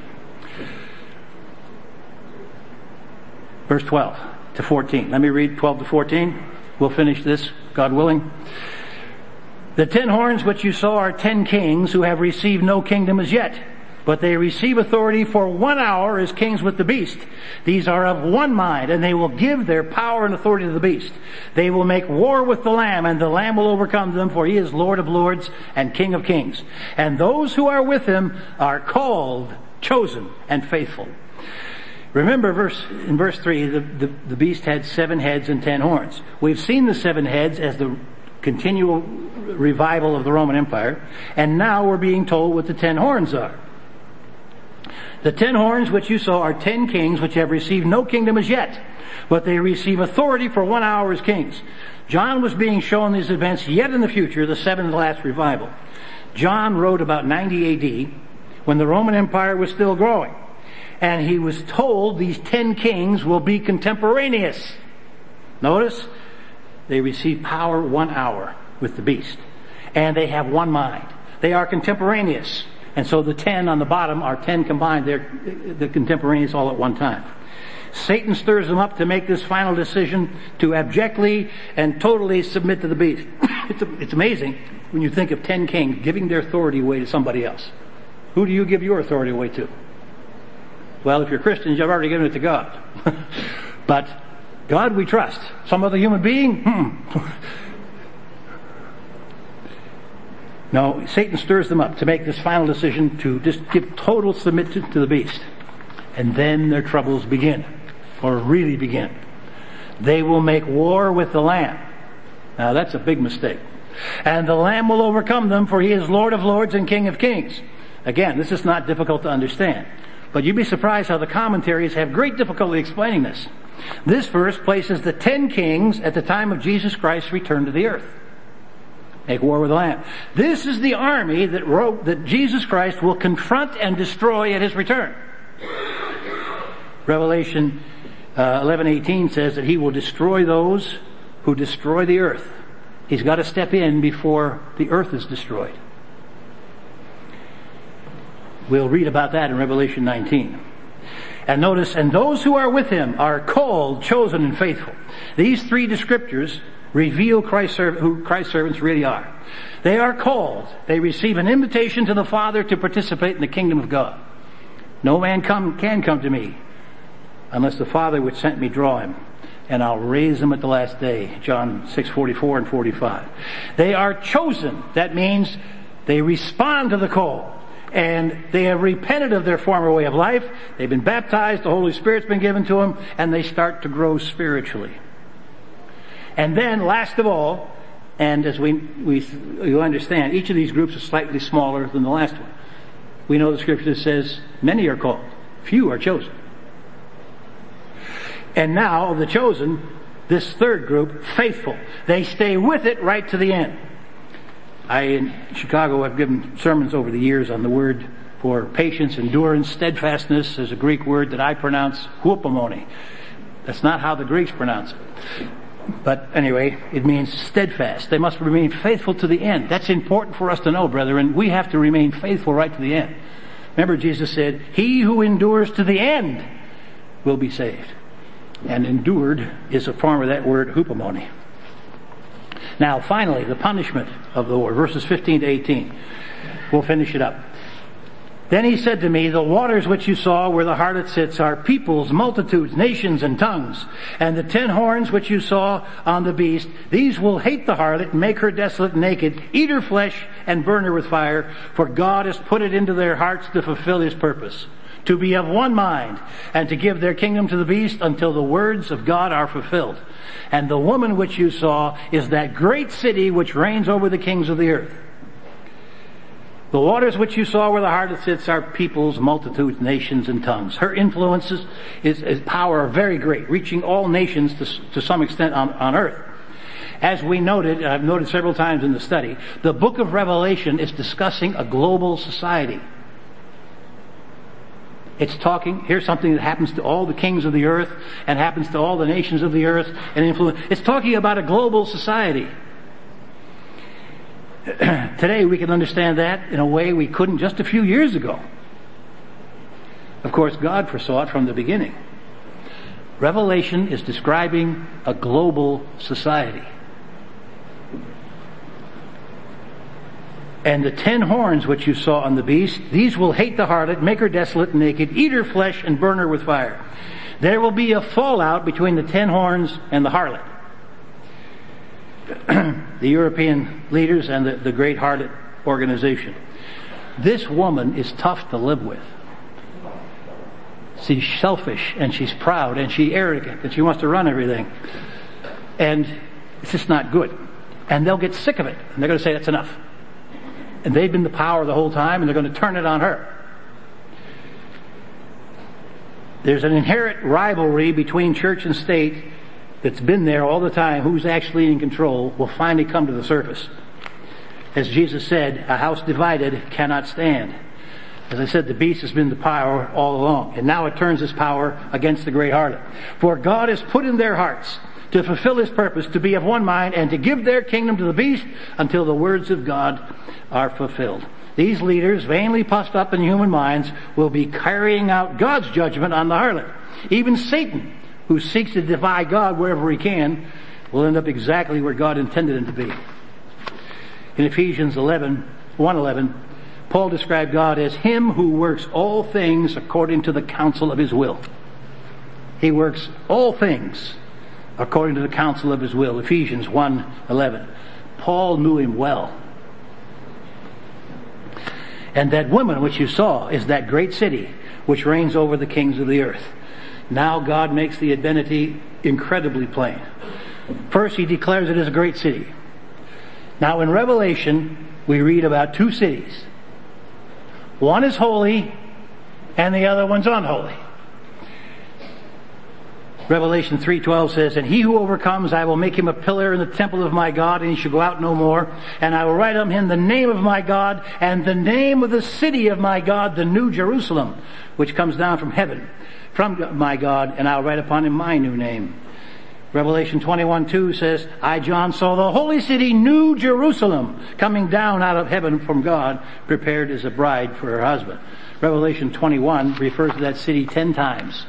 [SPEAKER 1] Verse 12 to 14. Let me read 12 to 14. We'll finish this, God willing. The 10 horns which you saw are 10 kings who have received no kingdom as yet, but they receive authority for 1 hour as kings with the beast. These are of one mind, and they will give their power and authority to the beast. They will make war with the Lamb, and the Lamb will overcome them, for he is Lord of lords and King of kings. And those who are with him are called, chosen, and faithful. Remember in verse 3, the beast had 7 heads and 10 horns. We've seen the 7 heads as the continual revival of the Roman Empire, and now we're being told what the 10 horns are. The 10 horns which you saw are 10 kings which have received no kingdom as yet, but they receive authority for 1 hour as kings. John was being shown these events yet in the future, the 7th last revival. John wrote about 90 AD, when the Roman Empire was still growing. And he was told these 10 kings will be contemporaneous. Notice, they receive power 1 hour with the beast. And they have one mind. They are contemporaneous. And so the 10 on the bottom are 10 combined. They're the contemporaneous all at one time. Satan stirs them up to make this final decision to abjectly and totally submit to the beast. It's amazing when you think of 10 kings giving their authority away to somebody else. Who do you give your authority away to? Well, if you're Christians, you've already given it to God. But God we trust. Some other human being? No, Satan stirs them up to make this final decision to just give total submission to the beast. And then their troubles begin. Or really begin. They will make war with the Lamb. Now that's a big mistake. And the Lamb will overcome them, for he is Lord of lords and King of kings. Again, this is not difficult to understand. But you'd be surprised how the commentaries have great difficulty explaining this. This verse places the 10 kings at the time of Jesus Christ's return to the earth. Make war with the Lamb. This is the army that Jesus Christ will confront and destroy at his return. Revelation 11:18 says that he will destroy those who destroy the earth. He's got to step in before the earth is destroyed. We'll read about that in Revelation 19. And notice, and those who are with him are called, chosen, and faithful. These 3 descriptors reveal who Christ's servants really are. They are called. They receive an invitation to the Father to participate in the kingdom of God. No man can come to me unless the Father which sent me draw him, and I'll raise him at the last day. John 6:44 and 45. They are chosen. That means they respond to the call. And they have repented of their former way of life. They've been baptized. The Holy Spirit's been given to them. And they start to grow spiritually. And then, last of all, and as you understand, each of these groups is slightly smaller than the last one. We know the scripture says, many are called. Few are chosen. And now, of the chosen, this third group, faithful. They stay with it right to the end. In Chicago, I've given sermons over the years on the word for patience, endurance, steadfastness. There's a Greek word that I pronounce hupomone. That's not how the Greeks pronounce it. But anyway, it means steadfast. They must remain faithful to the end. That's important for us to know, brethren. We have to remain faithful right to the end. Remember, Jesus said, he who endures to the end will be saved. And endured is a form of that word hupomone. Now, finally, the punishment of the Lord, verses 15 to 18. We'll finish it up. Then he said to me, the waters which you saw where the harlot sits are peoples, multitudes, nations, and tongues. And the 10 horns which you saw on the beast, these will hate the harlot, make her desolate and naked, eat her flesh, and burn her with fire. For God has put it into their hearts to fulfill his purpose, to be of one mind, and to give their kingdom to the beast until the words of God are fulfilled. And the woman which you saw is that great city which reigns over the kings of the earth. The waters which you saw where the harlot sits are peoples, multitudes, nations, and tongues. Her influences is power are very great, reaching all nations to some extent on earth. As we noted, I've noted several times in the study, the book of Revelation is discussing a global society. It's talking, here's something that happens to all the kings of the earth and happens to all the nations of the earth and influence. It's talking about a global society. Today we can understand that in a way we couldn't just a few years ago. Of course, God foresaw it from the beginning. Revelation is describing a global society. And the 10 horns which you saw on the beast, these will hate the harlot, make her desolate and naked, eat her flesh, and burn her with fire. There will be a fallout between the 10 horns and the harlot. The European leaders and the Great Harlot organization. This woman is tough to live with. She's selfish and she's proud and she's arrogant and she wants to run everything. And it's just not good. And they'll get sick of it. And they're going to say, that's enough. And they've been the power the whole time and they're going to turn it on her. There's an inherent rivalry between church and state that's been there all the time. Who's actually in control will finally come to the surface. As Jesus said, a house divided cannot stand. As I said, the beast has been the power all along, and now it turns its power against the great harlot. For God has put in their hearts to fulfill his purpose, to be of one mind, and to give their kingdom to the beast until the words of God are fulfilled. These leaders, vainly puffed up in human minds, will be carrying out God's judgment on the harlot. Even Satan, who seeks to defy God wherever he can, will end up exactly where God intended him to be. In Ephesians 1:11, Paul described God as him who works all things according to the counsel of his will. He works all things according to the counsel of his will. Ephesians 1:11. Paul knew him well. And that woman which you saw is that great city which reigns over the kings of the earth. Now God makes the identity incredibly plain. First, he declares it as a great city. Now in Revelation, we read about 2 cities. One is holy, and the other one's unholy. Revelation 3:12 says, and he who overcomes, I will make him a pillar in the temple of my God, and he shall go out no more. And I will write on him the name of my God, and the name of the city of my God, the New Jerusalem, which comes down from heaven, from my God, and I'll write upon him my new name. Revelation 21:2 says, I, John, saw the holy city, New Jerusalem, coming down out of heaven from God, prepared as a bride for her husband. Revelation 21 refers to that city 10 times.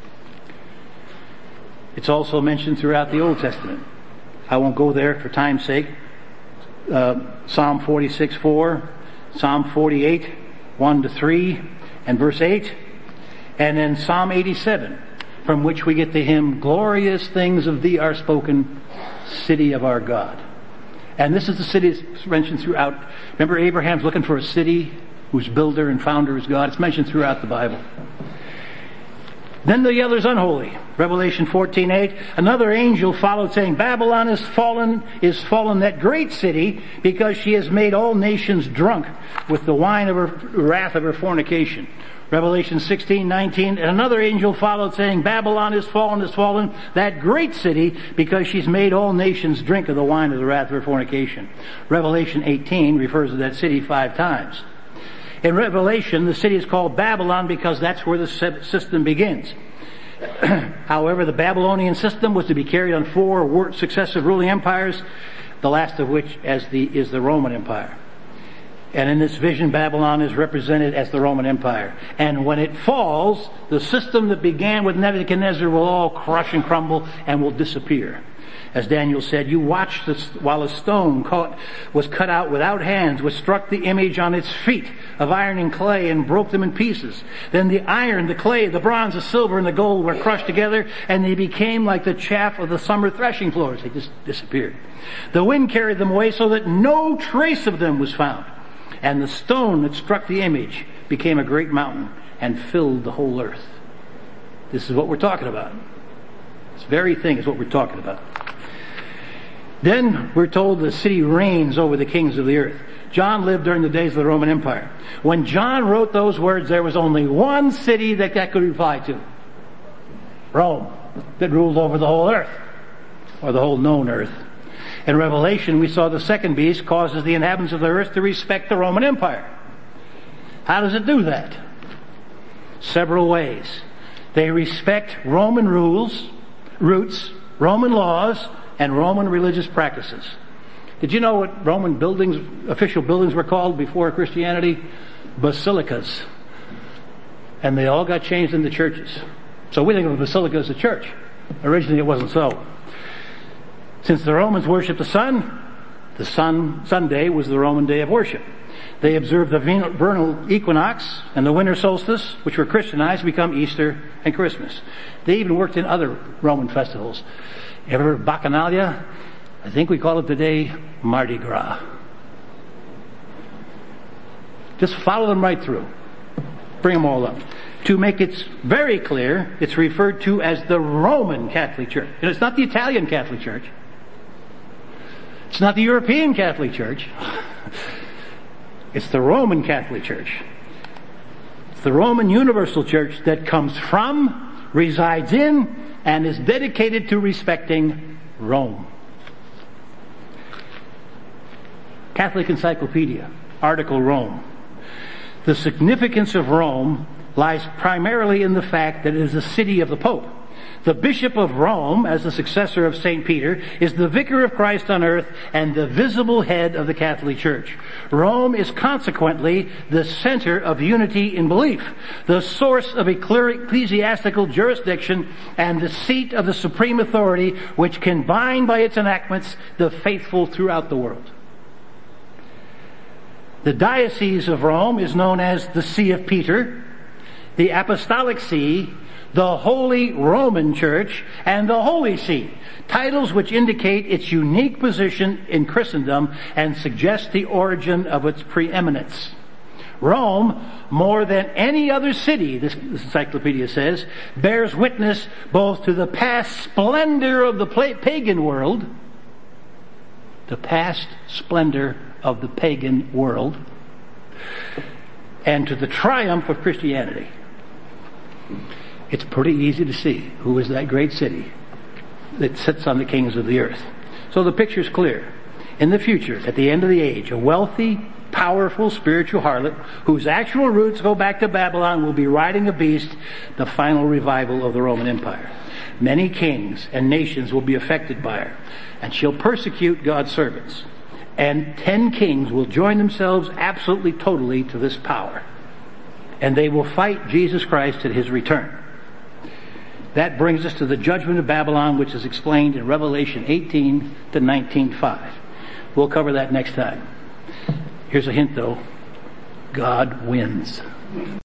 [SPEAKER 1] It's also mentioned throughout the Old Testament. I won't go there for time's sake. Psalm 46:4, Psalm 48, 1-3, and verse 8, and then Psalm 87, from which we get the hymn, glorious things of thee are spoken, city of our God. And this is the city that's mentioned throughout. Remember, Abraham's looking for a city whose builder and founder is God. It's mentioned throughout the Bible. Then the other's unholy. Revelation 14:8. Another angel followed, saying, Babylon is fallen, that great city, because she has made all nations drunk with the wine of her wrath of her fornication. Revelation 16:19. And another angel followed, saying, Babylon is fallen, that great city, because she's made all nations drink of the wine of the wrath of her fornication. Revelation 18 refers to that city 5 times. In Revelation, the city is called Babylon because that's where the system begins. However, the Babylonian system was to be carried on 4 successive ruling empires, the last of which is the Roman Empire. And in this vision, Babylon is represented as the Roman Empire. And when it falls, the system that began with Nebuchadnezzar will all crush and crumble and will disappear. As Daniel said, you watched while a stone was cut out without hands, which struck the image on its feet of iron and clay and broke them in pieces. Then the iron, the clay, the bronze, the silver, and the gold were crushed together, and they became like the chaff of the summer threshing floors. They just disappeared. The wind carried them away so that no trace of them was found. And the stone that struck the image became a great mountain and filled the whole earth. This is what we're talking about. This very thing is what we're talking about. Then we're told the city reigns over the kings of the earth. John lived during the days of the Roman Empire. When John wrote those words, there was only one city that could reply to. Rome, that ruled over the whole earth, or the whole known earth. In Revelation, we saw the second beast causes the inhabitants of the earth to respect the Roman Empire. How does it do that? Several ways. They respect Roman roots, Roman laws, and Roman religious practices. Did you know what Roman official buildings were called before Christianity? Basilicas. And they all got changed into churches. So we think of a basilica as a church. Originally it wasn't so. Since the Romans worshipped the sun, Sunday was the Roman day of worship. They observed the vernal equinox and the winter solstice, which were Christianized, become Easter and Christmas. They even worked in other Roman festivals. Ever heard of Bacchanalia? I think we call it today Mardi Gras. Just follow them right through. Bring them all up. To make it very clear, it's referred to as the Roman Catholic Church. And it's not the Italian Catholic Church. It's not the European Catholic Church. It's the Roman Catholic Church. It's the Roman Universal Church that comes from, resides in, and is dedicated to respecting Rome. Catholic Encyclopedia, article Rome. The significance of Rome lies primarily in the fact that it is the city of the Pope. The Bishop of Rome, as the successor of St. Peter, is the vicar of Christ on earth and the visible head of the Catholic Church. Rome is consequently the center of unity in belief, the source of ecclesiastical jurisdiction, and the seat of the supreme authority which can bind by its enactments the faithful throughout the world. The Diocese of Rome is known as the See of Peter, the Apostolic See, the Holy Roman Church, and the Holy See, titles which indicate its unique position in Christendom and suggest the origin of its preeminence. Rome, more than any other city, this encyclopedia says, bears witness both to the past splendor of the pagan world, and to the triumph of Christianity. It's pretty easy to see who is that great city that sits on the kings of the earth. So the picture's clear. In the future, at the end of the age, a wealthy, powerful spiritual harlot whose actual roots go back to Babylon will be riding a beast, the final revival of the Roman Empire. Many kings and nations will be affected by her, and she'll persecute God's servants. And 10 kings will join themselves absolutely, totally to this power. And they will fight Jesus Christ at his return. That brings us to the judgment of Babylon, which is explained in Revelation 18 to 19:5. We'll cover that next time. Here's a hint though. God wins.